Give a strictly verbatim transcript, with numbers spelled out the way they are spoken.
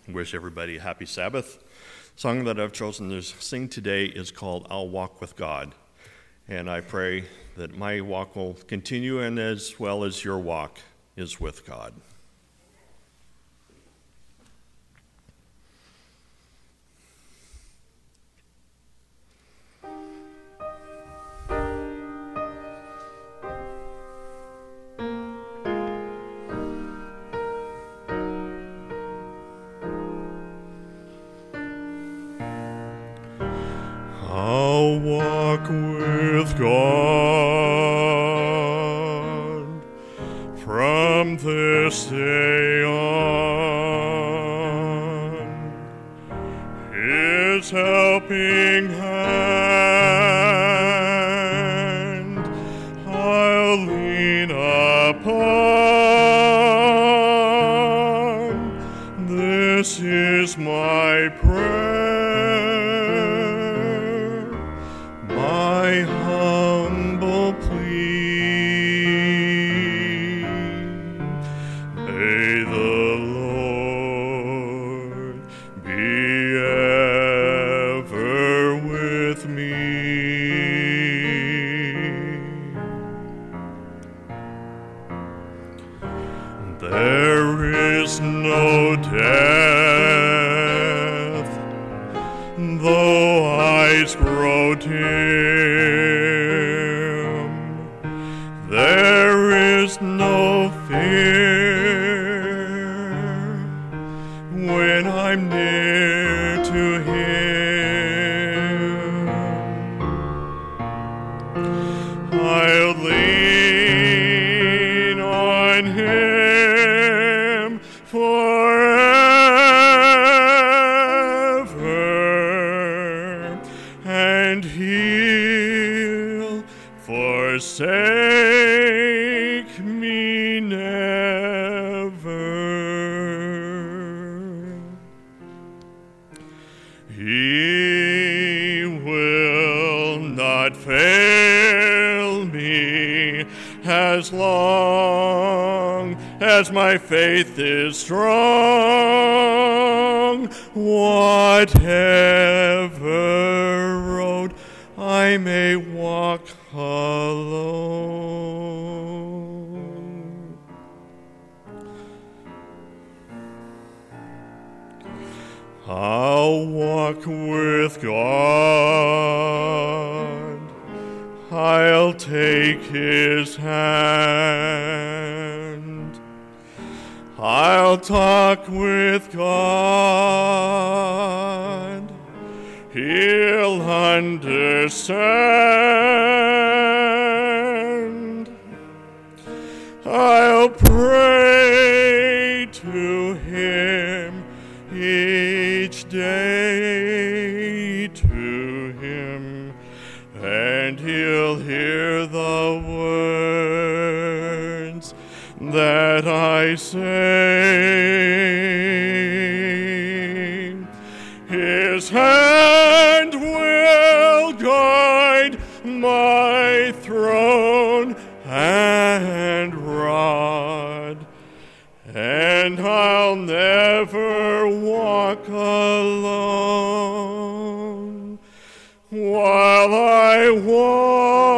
wish everybody a happy Sabbath. The song that I've chosen to sing today is called I'll Walk with God. And I pray that my walk will continue, and as well as your walk is with God. I'll walk with God from this day on. His helping hand I'll lean upon. This is my prayer. My humble plea, may the Lord be ever with me. There is no death, though eyes grow dim. There is no fear when I'm near to Him. I'll lean on Him forever, and He'll forsake me never. He will not fail me as long as my faith is strong. Whatever road I may walk alone, I'll walk with God. I'll take His hand. I'll talk with God. He'll understand. I'll pray to Him each day, to Him, and He'll hear the words that I say. His hand will guide my throne and rod, and I'll never walk alone while I walk